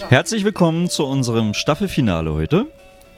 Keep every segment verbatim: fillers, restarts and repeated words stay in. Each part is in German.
Herzlich willkommen zu unserem Staffelfinale heute.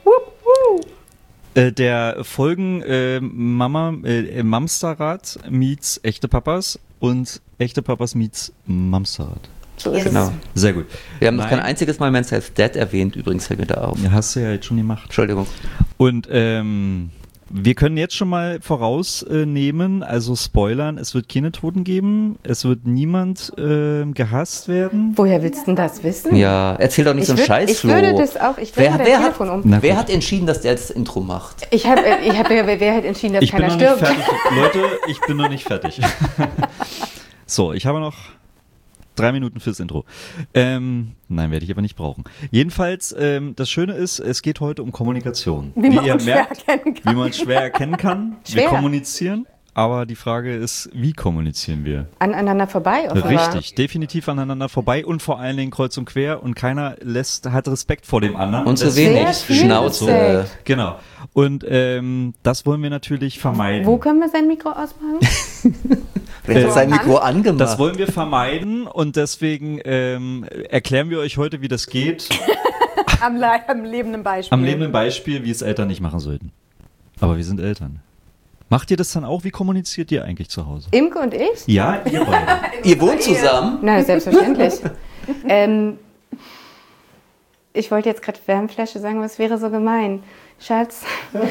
Äh, der Folgen äh, Mama, äh, Mamsterrad meets Echte Papas und Echte Papas meets Mamsterrad. So ist Genau. es. Sehr gut. Wir haben noch Nein. kein einziges Mal Man's Dad erwähnt, übrigens fällt mir da auf. Ja, hast du ja jetzt schon gemacht. Entschuldigung. Und ähm, wir können jetzt schon mal vorausnehmen, also spoilern, es wird keine Toten geben, es wird niemand äh, gehasst werden. Woher willst du denn das wissen? Ja, erzähl doch nicht so einen würd- Scheiß, ich Flo. würde das auch, ich wer drehe mal wer, dein hat, Telefon um. Na wer gut. hat entschieden, dass der das Intro macht? Ich habe, ich hab, wer hat entschieden, dass Ich bin keiner noch nicht stirbt? fertig. Leute, ich bin noch nicht fertig. So, ich habe noch drei Minuten fürs Intro. Ähm, nein, werde ich aber nicht brauchen. Jedenfalls, ähm, das Schöne ist, es geht heute um Kommunikation. Wie man ihr uns schwer merkt, erkennen kann. wie man schwer erkennen kann. Wir Schwer. kommunizieren, aber die Frage ist, wie kommunizieren wir? Aneinander vorbei, offenbar. Richtig, definitiv aneinander vorbei und vor allen Dingen kreuz und quer und keiner lässt, hat Respekt vor dem anderen. Und zu Deswegen- wenig viel Schnauze. Respekt. Genau. Und ähm, das wollen wir natürlich vermeiden. Wo können wir sein Mikro ausmachen? Wer hat Äh, sein Mikro angemacht? Das wollen wir vermeiden und deswegen ähm, erklären wir euch heute, wie das geht, am, Le- am lebenden Beispiel. am lebenden Beispiel, wie es Eltern nicht machen sollten. Aber wir sind Eltern. Macht ihr das dann auch? Wie kommuniziert ihr eigentlich zu Hause? Imke und ich? Ja, ihr beide. Ihr wohnt zusammen? Na, selbstverständlich. ähm, ich wollte jetzt gerade Wärmflasche sagen, aber es wäre so gemein. Schatz.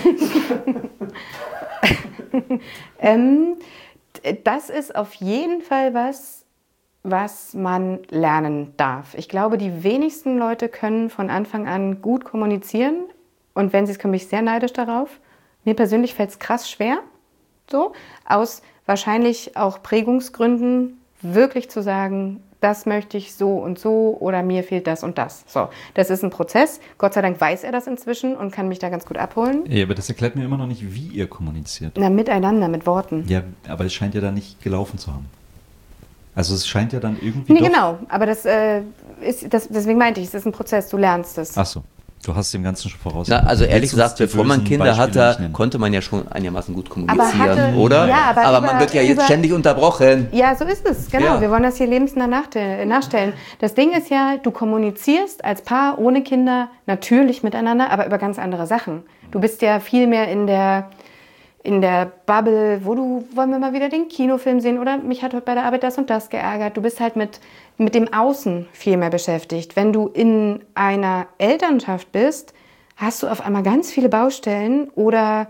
ähm, das ist auf jeden Fall was, was man lernen darf. Ich glaube, die wenigsten Leute können von Anfang an gut kommunizieren. Und wenn sie es können, bin ich sehr neidisch darauf. Mir persönlich fällt es krass schwer, so, aus wahrscheinlich auch Prägungsgründen wirklich zu sagen, das möchte ich so und so oder mir fehlt das und das. So, das ist ein Prozess. Gott sei Dank weiß er das inzwischen und kann mich da ganz gut abholen. Ja, aber das erklärt mir immer noch nicht, wie ihr kommuniziert. Na, miteinander, mit Worten. Ja, aber es scheint ja dann nicht gelaufen zu haben. Also es scheint ja dann irgendwie Nee, doch... genau, aber das äh, ist, das, deswegen meinte ich, es ist ein Prozess, du lernst es. Ach so, du hast dem Ganzen schon voraus. Na, also ehrlich Willst du uns gesagt, die bevor man bösen Kinder Beispiele hatte, nicht nennen? konnte man ja schon einigermaßen gut kommunizieren, hatte- oder? ja, aber man über- wird ja jetzt über- ständig unterbrochen. Ja, so ist es, genau. Ja. Wir wollen das hier lebensnah nachste- nachstellen. Das Ding ist ja, du kommunizierst als Paar ohne Kinder natürlich miteinander, aber über ganz andere Sachen. Du bist ja viel mehr in der, in der Bubble, wo du, wollen wir mal wieder den Kinofilm sehen oder mich hat heute bei der Arbeit das und das geärgert. Du bist halt mit, mit dem Außen viel mehr beschäftigt. Wenn du in einer Elternschaft bist, hast du auf einmal ganz viele Baustellen oder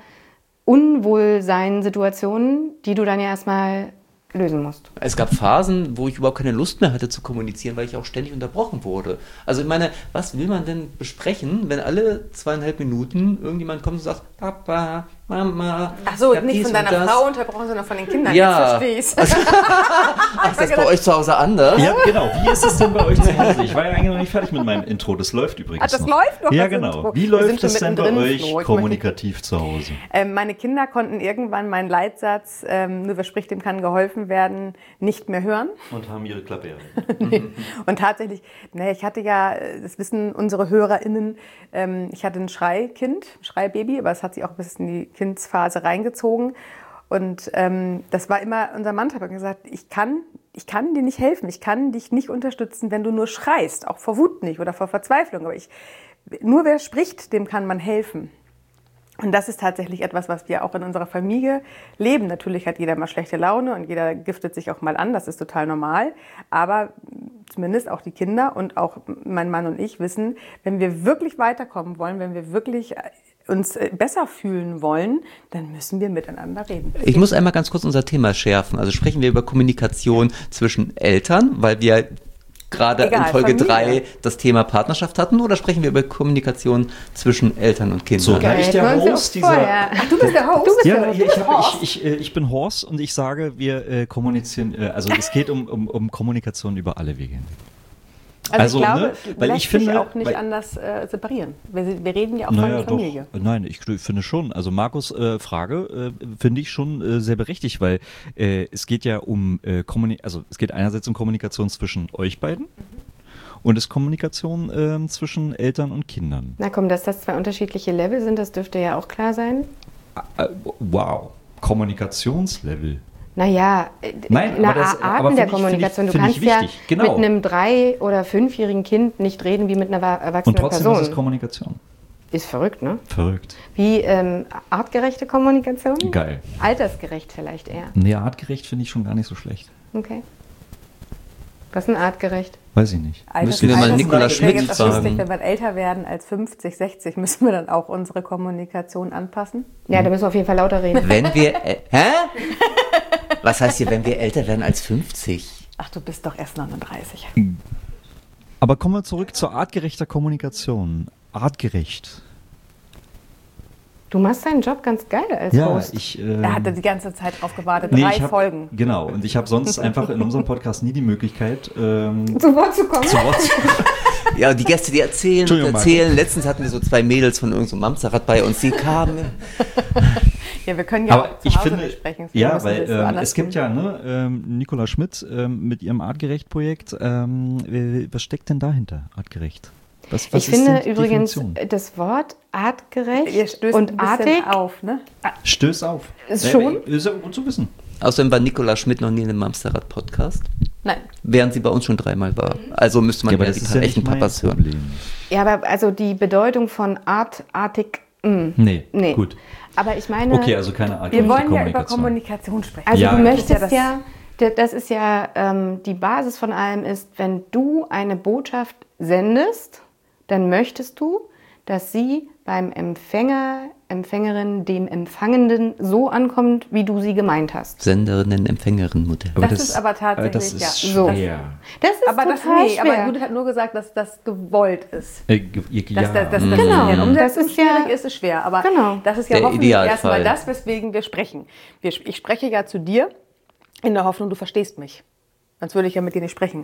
Unwohlseinsituationen, die du dann ja erstmal lösen musst. Es gab Phasen, wo ich überhaupt keine Lust mehr hatte zu kommunizieren, weil ich auch ständig unterbrochen wurde. Also ich meine, was will man denn besprechen, wenn alle zweieinhalb Minuten irgendjemand kommt und sagt, Papa, Mama. Ach so, ich hab nicht dies von deiner und das. Frau unterbrochen, sondern von den Kindern. Ja. Jetzt verstehe ich's. Ach, das ist bei euch zu Hause anders? Ja, genau. Wie ist es denn bei euch zu Hause? Ich war ja eigentlich noch nicht fertig mit meinem Intro. Das läuft übrigens Ach, das noch. läuft noch, Ja, das genau. Intro. Wie Wir läuft sind schon es denn bei mittendrin, euch Flo. Ich kommunikativ zu Hause? Ähm, meine Kinder konnten irgendwann meinen Leitsatz, ähm, nur wer spricht, dem kann geholfen werden, nicht mehr hören. Und haben ihre Klappe. Und tatsächlich, naja, ich hatte ja, das wissen unsere HörerInnen, ähm, ich hatte ein Schreikind, ein Schreibaby, aber es hat sich auch bis in die Kindsphase reingezogen. Und ähm, das war immer unser Mantra. Ich habe gesagt, ich kann, ich kann dir nicht helfen, ich kann dich nicht unterstützen, wenn du nur schreist, auch vor Wut nicht oder vor Verzweiflung. Aber ich, nur wer spricht, dem kann man helfen. Und das ist tatsächlich etwas, was wir auch in unserer Familie leben. Natürlich hat jeder mal schlechte Laune und jeder giftet sich auch mal an, das ist total normal. Aber zumindest auch die Kinder und auch mein Mann und ich wissen, wenn wir wirklich weiterkommen wollen, wenn wir wirklich uns besser fühlen wollen, dann müssen wir miteinander reden. Ich muss einmal ganz kurz unser Thema schärfen. Also sprechen wir über Kommunikation zwischen Eltern, weil wir gerade Egal, in Folge Familie. drei das Thema Partnerschaft hatten, oder sprechen wir über Kommunikation zwischen Eltern und Kindern? So, da ich der Hören Sie Host auf dieser... vorher. Ach, du bist der Host? Du bist Ja, der Host. ich, ich, hab, ich, ich, äh, ich bin Horst und ich sage, wir äh, kommunizieren, äh, also es geht um, um, um Kommunikation über alle Wege hinweg. Also, Also, ich glaube, ne, weil lässt ich finde, sich auch nicht weil- anders äh, separieren. Wir, wir reden ja auch Naja, von Familie. doch. Nein, ich finde schon. Also Markus' äh, Frage äh, finde ich schon äh, sehr berechtigt, weil äh, es geht ja um äh, Kommunikation, also es geht einerseits um Kommunikation zwischen euch beiden und es ist Kommunikation äh, zwischen Eltern und Kindern. Na komm, dass das zwei unterschiedliche Level sind, das dürfte ja auch klar sein. Äh, wow, Kommunikationslevel. Naja, Nein, na, aber das- aber Arten find der ich- Kommunikation. find ich- Du find ich kannst ja wichtig. Genau. mit einem drei- oder fünfjährigen Kind nicht reden wie mit einer Und erwachsenen trotzdem Person. ist es Kommunikation. Ist verrückt, ne? Verrückt. Wie ähm, artgerechte Kommunikation? Geil. Altersgerecht vielleicht eher. Nee, artgerecht finde ich schon gar nicht so schlecht. Okay. Was ist denn artgerecht? Weiß ich nicht. Müssen wir mal Alters- Nicola wäre Schmidt jetzt auch fragen. lustig, wenn wir älter werden als fünfzig, sechzig, müssen wir dann auch unsere Kommunikation anpassen? Ja, da müssen wir auf jeden Fall lauter reden. Wenn wir. Äh, hä? Was heißt hier, wenn wir älter werden als fünfzig? Ach, du bist doch erst neununddreißig. Aber kommen wir zurück zur artgerechter Kommunikation. Artgerecht. Du machst deinen Job ganz geil als Ja, Host. ich. Ähm, Er hatte die ganze Zeit drauf gewartet. nee, Drei ich hab, Folgen. Genau, und ich habe sonst einfach in unserem Podcast nie die Möglichkeit, ähm, Zu Wort zu kommen. zu Wort zu Ja, die Gäste, die erzählen und Entschuldigung, erzählen. Letztens hatten wir so zwei Mädels von irgendeinem Mamsterrad bei uns, die kamen. Ja, wir können ja Aber auch zu ich Hause finde, nicht sprechen. ja, müssen weil wir so ähm, anders es gibt tun. ja, ne, ähm, Nicola Schmidt ähm, mit ihrem Artgerecht-Projekt. Ähm, äh, was steckt denn dahinter, artgerecht? Was, was Ich ist finde denn die übrigens Definition? das Wort artgerecht Ihr stößt und ein bisschen artig auf, ne? Stöß auf. Ist Äh, schon? Ist ja gut zu wissen. Außerdem war Nicola Schmidt noch nie in einem Mamsterrad-Podcast, Nein. während sie bei uns schon dreimal war. Also müsste man ja, die pa- echten Papas hören. Problem. Ja, aber also die Bedeutung von art, artig, mh. Nee, nee. gut. Aber ich meine, Okay, also keine Art Wir wollen ja über Kommunikation. Kommunikation sprechen. also Ja. du Das möchtest ist ja das- ja, d- das ist ja ähm, die Basis von allem ist, wenn du eine Botschaft sendest, dann möchtest du, dass sie beim Empfänger, Empfängerin, dem Empfangenden so ankommt, wie du sie gemeint hast. Senderinnen, Empfängerinnen, Modell. Aber Das ist aber tatsächlich, das ist ja. So. schwer. Das ist Aber das total nee, schwer. aber Judith hat nur gesagt, dass das gewollt ist. Äh, ge- ja, Dass das, das, das Genau. in der Umsetzung Das ist ja- schwierig ist, ist schwer. Aber Genau. das ist ja Der hoffentlich Idealfall. erstmal das, weswegen wir sprechen. Wir, ich spreche ja zu dir in der Hoffnung, du verstehst mich. Sonst würde ich ja mit dir nicht sprechen.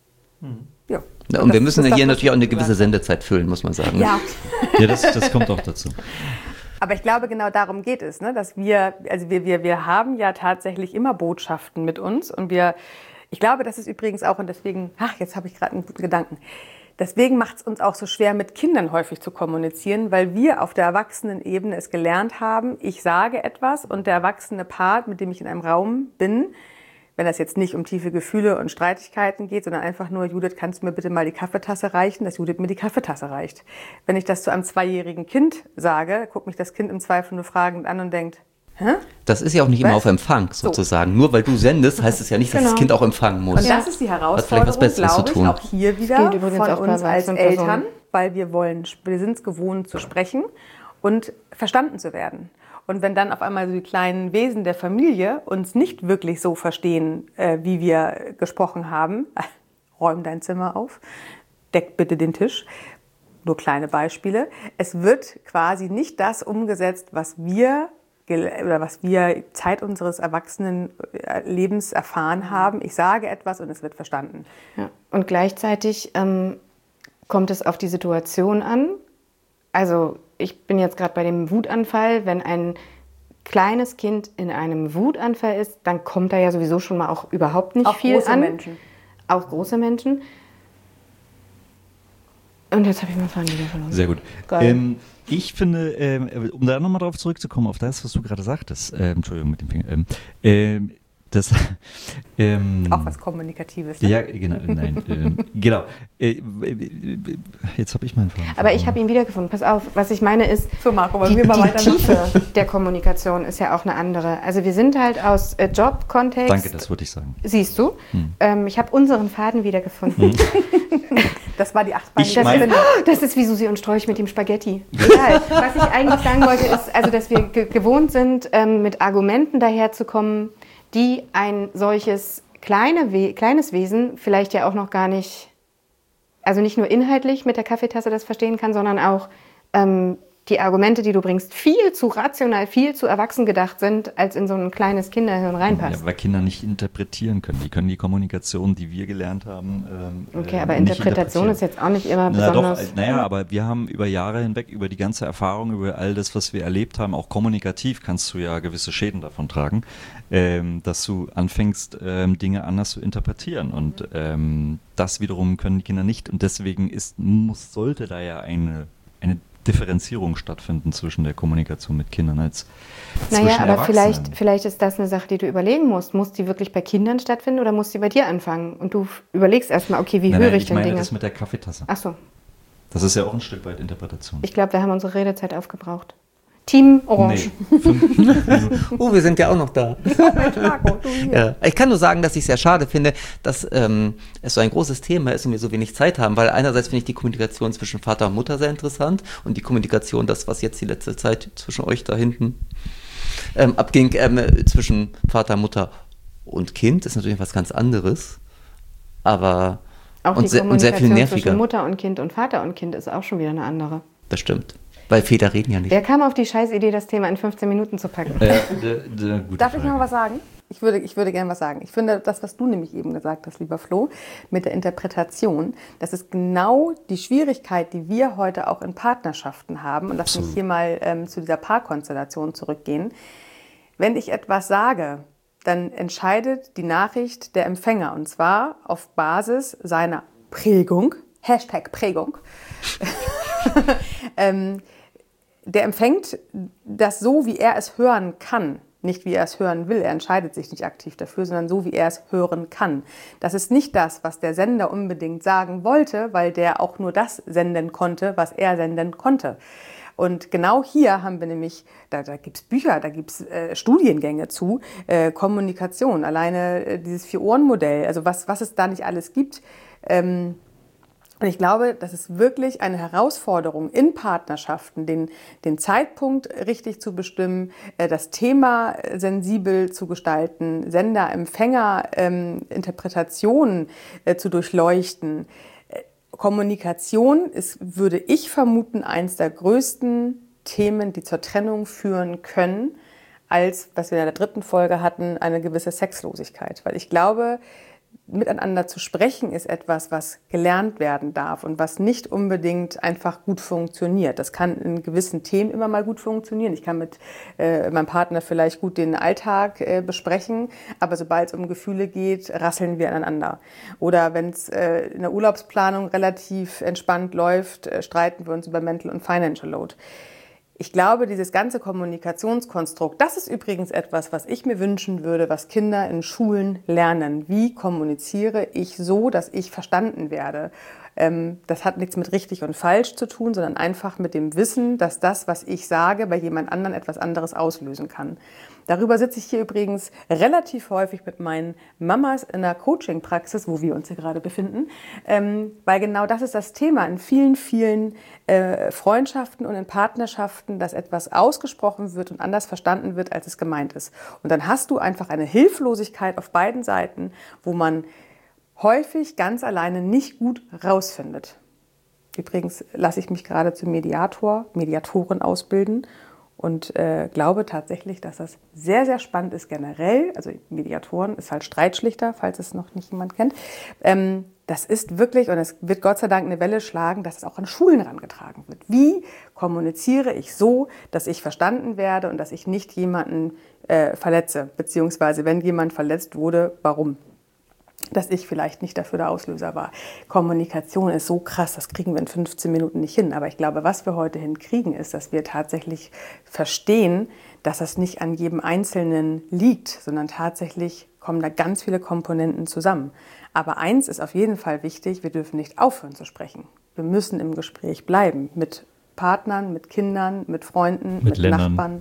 Ja. Ja, und wir das müssen ist ja das, hier was natürlich auch eine du gewisse gesagt Sendezeit füllen, muss man sagen. Ja, Ja, das, das kommt auch dazu. aber ich glaube, genau darum geht es, ne? Dass wir, also wir, wir, wir haben ja tatsächlich immer Botschaften mit uns und wir, ich glaube, das ist übrigens auch, und deswegen, ach, jetzt habe ich gerade einen guten Gedanken. Deswegen macht es uns auch so schwer, mit Kindern häufig zu kommunizieren, weil wir auf der Erwachsenenebene es gelernt haben, ich sage etwas und der erwachsene Part, mit dem ich in einem Raum bin, wenn das jetzt nicht um tiefe Gefühle und Streitigkeiten geht, sondern einfach nur, Judith, kannst du mir bitte mal die Kaffeetasse reichen, dass Judith mir die Kaffeetasse reicht. Wenn ich das zu einem zweijährigen Kind sage, guckt mich das Kind im Zweifel nur fragend an und denkt, hä? Das ist ja auch nicht immer Was? auf Empfang, sozusagen. Nur weil du sendest, heißt es ja nicht, dass Genau. das Kind auch empfangen muss. Und das ist die Hat vielleicht was Herausforderung, Besseres zu glaube ich, tun. auch hier wieder gilt übrigens von auch bei uns als erwachsenen Eltern, Personen. weil wir wollen, wir sind es gewohnt zu sprechen und verstanden zu werden. Und wenn dann auf einmal so die kleinen Wesen der Familie uns nicht wirklich so verstehen, äh, wie wir gesprochen haben, räum dein Zimmer auf, deck bitte den Tisch, nur kleine Beispiele. Es wird quasi nicht das umgesetzt, was wir gel- oder was wir Zeit unseres Erwachsenenlebens erfahren haben. Ich sage etwas und es wird verstanden. Ja. Und gleichzeitig ähm, kommt es auf die Situation an. Also ich bin jetzt gerade bei dem Wutanfall. Wenn ein kleines Kind in einem Wutanfall ist, dann kommt da ja sowieso schon mal auch überhaupt nicht Auch viel große an. Menschen. Auch große Menschen. Und jetzt habe ich meinen Faden wieder verloren. Sehr gut. Geil. Ähm, ich finde, ähm, um da nochmal drauf zurückzukommen, auf das, was du gerade sagtest, ähm, Entschuldigung mit dem Finger, ähm, ähm, das, ähm, Auch was Kommunikatives. Ne? ja, genau, nein, ähm, genau. Äh, jetzt habe ich meinen Faden Aber ich verloren. habe ihn wiedergefunden. Pass auf, was ich meine ist, So, Marco, wollen die, wir mal die weitermachen? Tiefe der Kommunikation ist ja auch eine andere. Also wir sind halt aus äh, Jobkontext. Danke, das wollte ich sagen. Siehst du? Hm. Ähm, ich habe unseren Faden wiedergefunden. Das war die achtbeinige Ich Das, mein- ist, das ist wie Susi und Strolch mit dem Spaghetti. Egal. Was ich eigentlich sagen wollte, ist, also, dass wir ge gewohnt sind, ähm, mit Argumenten daherzukommen, die ein solches kleine We kleines Wesen vielleicht ja auch noch gar nicht, also nicht nur inhaltlich mit der Kaffeetasse das verstehen kann, sondern auch ähm, die Argumente, die du bringst, viel zu rational, viel zu erwachsen gedacht sind, als in so ein kleines Kinderhirn reinpasst. Ja, weil Kinder nicht interpretieren können. Die können die Kommunikation, die wir gelernt haben, ähm, Okay, äh, aber nicht Interpretation interpretieren. ist jetzt auch nicht immer Na doch, besonders. äh, naja, aber wir haben über Jahre hinweg, über die ganze Erfahrung, über all das, was wir erlebt haben, auch kommunikativ kannst du ja gewisse Schäden davon tragen, ähm, dass du anfängst, ähm, Dinge anders zu interpretieren. Und ähm, das wiederum können die Kinder nicht. Und deswegen ist, muss, sollte da ja eine, eine Differenzierung stattfinden zwischen der Kommunikation mit Kindern als zwischen Naja, aber Erwachsenen. vielleicht, vielleicht ist das eine Sache, die du überlegen musst. Muss die wirklich bei Kindern stattfinden oder muss die bei dir anfangen? Und du überlegst erstmal, okay, wie Nein, höre nein, ich ich denn meine Dinge? das mit der Kaffeetasse. Ach so, Das ist ja auch ein Stück weit Interpretation. ich glaube, wir haben unsere Redezeit aufgebraucht. Team Orange. Nee, fünf Minuten. Oh, wir sind ja auch noch da. Marco, du hier. Ja. Ich kann nur sagen, dass ich es sehr schade finde, dass ähm, es so ein großes Thema ist und wir so wenig Zeit haben, weil einerseits finde ich die Kommunikation zwischen Vater und Mutter sehr interessant und die Kommunikation, das, was jetzt die letzte Zeit zwischen euch da hinten ähm, abging, ähm, zwischen Vater, Mutter und Kind, ist natürlich was ganz anderes, aber Auch und, die sehr, und sehr viel Kommunikation nerviger. zwischen Mutter und Kind und Vater und Kind ist auch schon wieder eine andere. Das stimmt, weil Väter reden ja nicht. Wer kam auf die Scheißidee, das Thema in fünfzehn Minuten zu packen? Äh, de, de, gute Darf ich Frage. noch was sagen? Ich würde, ich würde gerne was sagen. Ich finde, das, was du nämlich eben gesagt hast, lieber Flo, mit der Interpretation, das ist genau die Schwierigkeit, die wir heute auch in Partnerschaften haben. Und lass mich hier mal ähm, zu dieser Paarkonstellation zurückgehen. Wenn ich etwas sage, dann entscheidet die Nachricht der Empfänger. Und zwar auf Basis seiner Prägung, Hashtag Prägung. ähm, der empfängt das so, wie er es hören kann. Nicht, wie er es hören will. Er entscheidet sich nicht aktiv dafür, sondern so, wie er es hören kann. Das ist nicht das, was der Sender unbedingt sagen wollte, weil der auch nur das senden konnte, was er senden konnte. Und genau hier haben wir nämlich, da, da gibt es Bücher, da gibt es äh, Studiengänge zu, äh, Kommunikation, alleine äh, dieses Vier-Ohren-Modell, also was, was es da nicht alles gibt. Ähm, Und ich glaube, das ist wirklich eine Herausforderung in Partnerschaften, den, den Zeitpunkt richtig zu bestimmen, das Thema sensibel zu gestalten, Sender, Empfänger, ähm, Interpretationen äh, zu durchleuchten. Kommunikation ist, würde ich vermuten, eines der größten Themen, die zur Trennung führen können, als, was wir in der dritten Folge hatten, eine gewisse Sexlosigkeit. Weil ich glaube, miteinander zu sprechen ist etwas, was gelernt werden darf und was nicht unbedingt einfach gut funktioniert. Das kann in gewissen Themen immer mal gut funktionieren. Ich kann mit äh, meinem Partner vielleicht gut den Alltag äh, besprechen, aber sobald es um Gefühle geht, rasseln wir aneinander. Oder wenn es äh, in der Urlaubsplanung relativ entspannt läuft, äh, streiten wir uns über Mental und Financial Load. Ich glaube, dieses ganze Kommunikationskonstrukt, das ist übrigens etwas, was ich mir wünschen würde, was Kinder in Schulen lernen. Wie kommuniziere ich so, dass ich verstanden werde? Das hat nichts mit richtig und falsch zu tun, sondern einfach mit dem Wissen, dass das, was ich sage, bei jemand anderem etwas anderes auslösen kann. Darüber sitze ich hier übrigens relativ häufig mit meinen Mamas in der Coaching-Praxis, wo wir uns hier gerade befinden, ähm, weil genau das ist das Thema in vielen, vielen äh, Freundschaften und in Partnerschaften, dass etwas ausgesprochen wird und anders verstanden wird, als es gemeint ist. Und dann hast du einfach eine Hilflosigkeit auf beiden Seiten, wo man häufig ganz alleine nicht gut rausfindet. Übrigens lasse ich mich gerade zum Mediator, Mediatorin ausbilden und äh, glaube tatsächlich, dass das sehr, sehr spannend ist generell. Also Mediatoren ist halt Streitschlichter, falls es noch nicht jemand kennt. Ähm, das ist wirklich, und es wird Gott sei Dank eine Welle schlagen, dass es auch an Schulen herangetragen wird. Wie kommuniziere ich so, dass ich verstanden werde und dass ich nicht jemanden äh, verletze? Beziehungsweise, wenn jemand verletzt wurde, warum? Dass ich vielleicht nicht dafür der Auslöser war. Kommunikation ist so krass, das kriegen wir in fünfzehn Minuten nicht hin. Aber ich glaube, was wir heute hinkriegen, ist, dass wir tatsächlich verstehen, dass das nicht an jedem Einzelnen liegt, sondern tatsächlich kommen da ganz viele Komponenten zusammen. Aber eins ist auf jeden Fall wichtig, wir dürfen nicht aufhören zu sprechen. Wir müssen im Gespräch bleiben mit Partnern, mit Kindern, mit Freunden, mit, mit Nachbarn.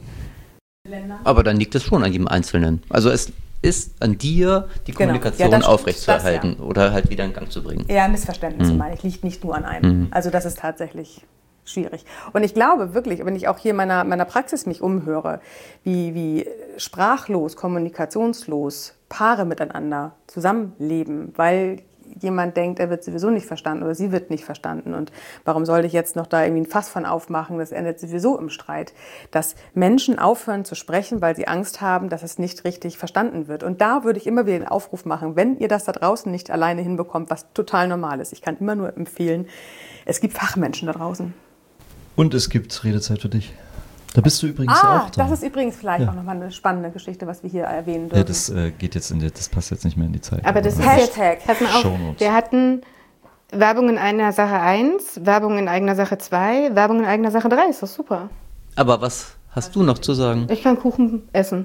Aber dann liegt es schon an jedem Einzelnen. Also es ist an dir, die Kommunikation genau. Ja, aufrechtzuerhalten ja. oder halt wieder in Gang zu bringen. Ja, Missverständnisse Mhm. meine ich, liegt nicht nur an einem. Mhm. Also das ist tatsächlich schwierig. Und ich glaube wirklich, wenn ich auch hier in meiner, meiner Praxis mich umhöre, wie, wie sprachlos, kommunikationslos Paare miteinander zusammenleben, weil jemand denkt, er wird sowieso nicht verstanden oder sie wird nicht verstanden und warum sollte ich jetzt noch da irgendwie ein Fass von aufmachen, das endet sowieso im Streit. Dass Menschen aufhören zu sprechen, weil sie Angst haben, dass es nicht richtig verstanden wird. Und da würde ich immer wieder den Aufruf machen, wenn ihr das da draußen nicht alleine hinbekommt, was total normal ist. Ich kann immer nur empfehlen, es gibt Fachmenschen da draußen. Und es gibt Redezeit für dich. Da bist du übrigens ah, auch dran. das ist übrigens vielleicht Ja. auch nochmal eine spannende Geschichte, was wir hier erwähnen dürfen. Ja, das äh, geht jetzt in die, das passt jetzt nicht mehr in die Zeit. Aber das ist Hashtag. jetzt, pass mal auf, Shownotes. wir hatten Werbung in einer Sache eins, Werbung in eigener Sache zwei, Werbung in eigener Sache drei. Ist doch super. Aber was hast du noch zu sagen? Ich kann Kuchen essen.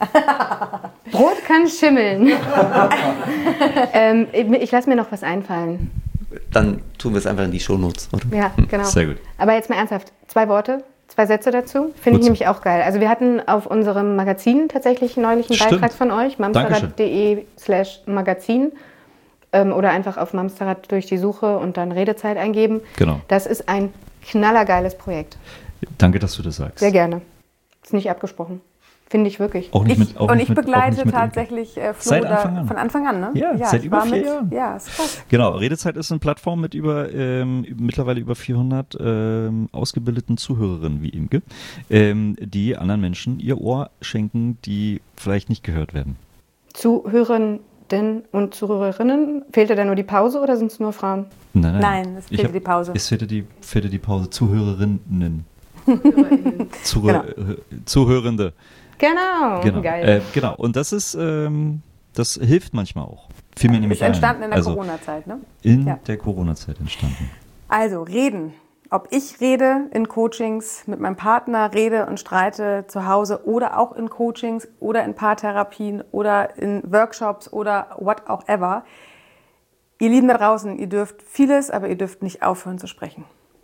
Brot kann schimmeln. ähm, ich lasse mir noch was einfallen. Dann tun wir es einfach in die Shownotes, oder? Ja, genau. Sehr gut. Aber jetzt mal ernsthaft. Zwei Worte, zwei Sätze dazu. Finde ich nämlich auch geil. Also wir hatten auf unserem Magazin tatsächlich neulich einen Stimmt. Beitrag von euch. mamsterrad.de slash Magazin. Ähm, oder einfach auf Mamsterrad durch die Suche und dann Redezeit eingeben. Genau. Das ist ein knallergeiles Projekt. Danke, dass du das sagst. Sehr gerne. Ist nicht abgesprochen. Finde ich wirklich. Auch nicht Ich, mit, auch und nicht ich mit, auch begleite nicht mit tatsächlich äh, Flo Seit da Anfang an. von Anfang an, ne? Ja, seit ich über war vier mit, Jahren. Ja, ist krass. Genau, Redezeit ist eine Plattform mit über ähm, mittlerweile über vierhundert ähm, ausgebildeten Zuhörerinnen wie Imke, ähm, die anderen Menschen ihr Ohr schenken, die vielleicht nicht gehört werden. Zuhörenden und Zuhörerinnen, fehlte da nur die Pause oder sind es nur Frauen? Nein, nein. Nein, es Ich fehlte hab- die Pause. Es fehlte die, fehlte die Pause. Zuhörerinnen. Zuhör, Genau. äh, Zuhörende. Genau. Genau. Geil. Äh, genau. Und das ist, ähm, das hilft manchmal auch. Fiel mir nämlich Ist entstanden ein. in der also Corona-Zeit, ne? in Ja. der Corona-Zeit entstanden. Also reden. Ob ich rede in Coachings mit meinem Partner, rede und streite zu Hause oder auch in Coachings oder in Paartherapien oder in Workshops oder what auch ever. Ihr Lieben da draußen, ihr dürft vieles, aber ihr dürft nicht aufhören zu sprechen.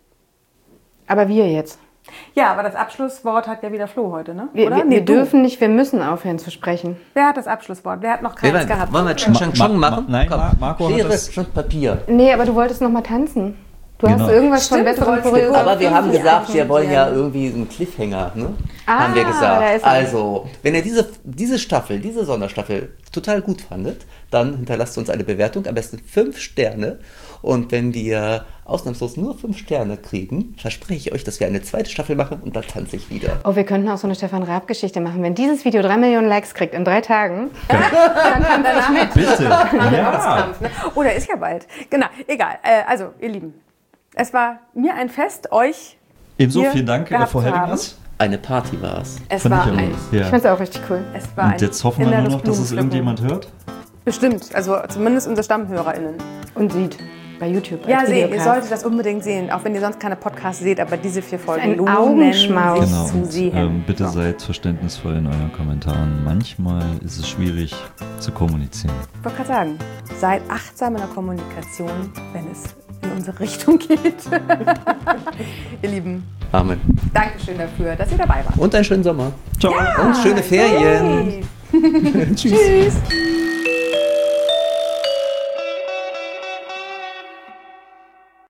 Aber wir jetzt. Ja, aber das Abschlusswort hat ja wieder Flo heute, ne? Wir, Oder? wir, Nee, wir du. dürfen nicht, wir müssen aufhören zu sprechen. Wer hat das Abschlusswort? Wer hat noch Wer keins war- gehabt? Wollen wir Ching Chang Chong Ma- Ma- machen? nein, Komm. Ma- Marco hat Schere, das- Stift, Papier. Nee, aber du wolltest noch mal tanzen. Du Genau. hast irgendwas Stimmt, von du besseren wolltest- Choreografien. Aber wir haben Ja, gesagt, wir wollen ja ja. irgendwie einen Cliffhanger, ne? Ah, haben wir da gesagt. ist er. Also, wenn ihr diese, diese Staffel, diese Sonderstaffel total gut fandet, dann hinterlasst uns eine Bewertung, am besten fünf Sterne. Und wenn wir ausnahmslos nur fünf Sterne kriegen, verspreche ich euch, dass wir eine zweite Staffel machen und dann tanze ich wieder. Oh, wir könnten auch so eine Stefan Raab-Geschichte machen. Wenn dieses Video drei Millionen Likes kriegt in drei Tagen, Bitte. Ja. Kampf, ne? Oh, der ist ja bald. Genau, egal. Äh, also, ihr Lieben, es war mir ein Fest, euch Ebenso, hier vielen Dank äh, gehabt for zu having haben. us. Eine Party war's. Es Fand war ich aber. ein, ich Ja. fand es auch richtig cool. es war ein Und jetzt hoffen wir nur inneres noch, dass es Blumenpflücken. irgendjemand hört. Bestimmt, also zumindest unsere StammhörerInnen. Und sieht bei YouTube. Ja, als seht, ihr Videocast. solltet das unbedingt sehen, auch wenn ihr sonst keine Podcasts seht, aber diese vier Folgen ein lohnen Augenschmaus. sich Genau. zu Und, sehen. ähm, bitte So. seid verständnisvoll in euren Kommentaren. Manchmal ist es schwierig zu kommunizieren. Ich wollte gerade sagen, seid achtsam in der Kommunikation, wenn es in unsere Richtung geht. Ihr Lieben, Amen. Dankeschön dafür, dass ihr dabei wart. Und einen schönen Sommer. Ciao. Und schöne Ferien. Hey. Tschüss.